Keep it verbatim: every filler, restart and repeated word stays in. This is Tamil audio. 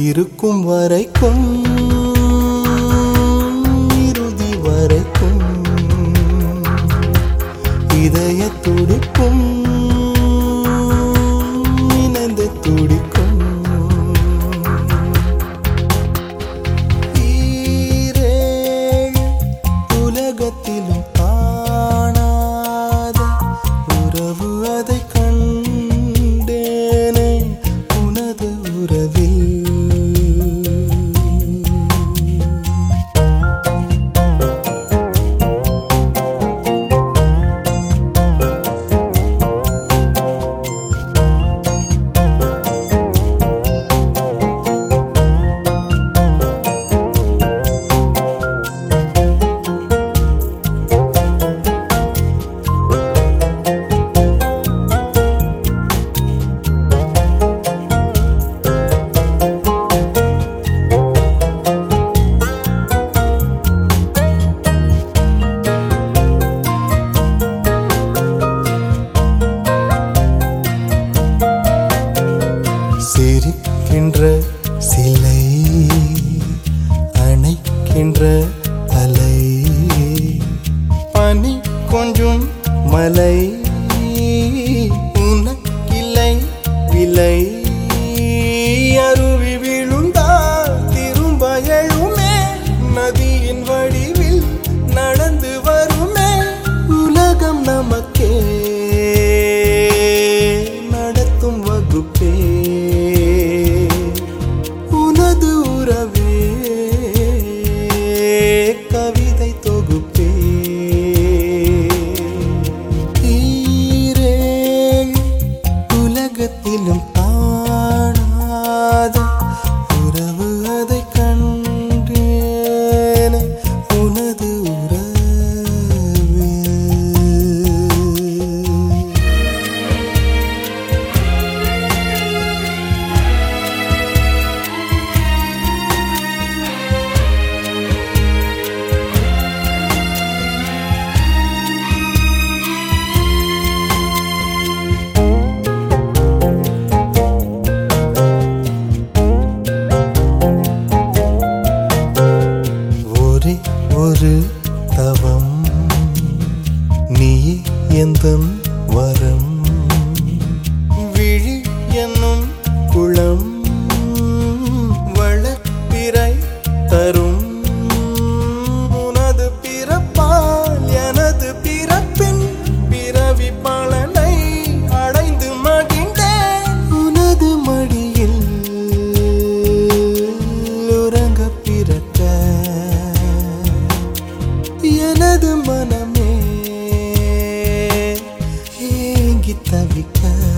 இருக்கும் வரைக்கும் இறுதி வரைக்கும் இதய துடிக்கும் இணைந்து துடிக்கும் ஈரேழு உலகத்திலும் காணாத உறவு அதை கண்டேனே உனது உறவில் சிரிக்கின்ற சிலை அணைக்கின்ற அலை பனி கொஞ்சம் மலை உனக்கில்லை விலை அருவி விழுந்தால் திரும்ப எழுமே நதியின் வடிவில் நடந்து வருமே உலகம் நமக்கே நடத்தும் வகுப்பே உனது உறவே கவிதை தொகுப்பே ஈரேழு உலகத்திலும் காணாத உறவு அதை கண்டேன் உனது உறவே ஒரு தவம் நீ எந்தன் வரம் விழி என்னும் குளம் வளப்பிறை தரும் உனது பிறப்பால் எனது பிறப்பின் பிறவி பலனை அடைந்து மகிழ்ந்தேன் உனது மடியில் உறங்க பிறக்க எனது மனமே ஏங்கி தவிக்க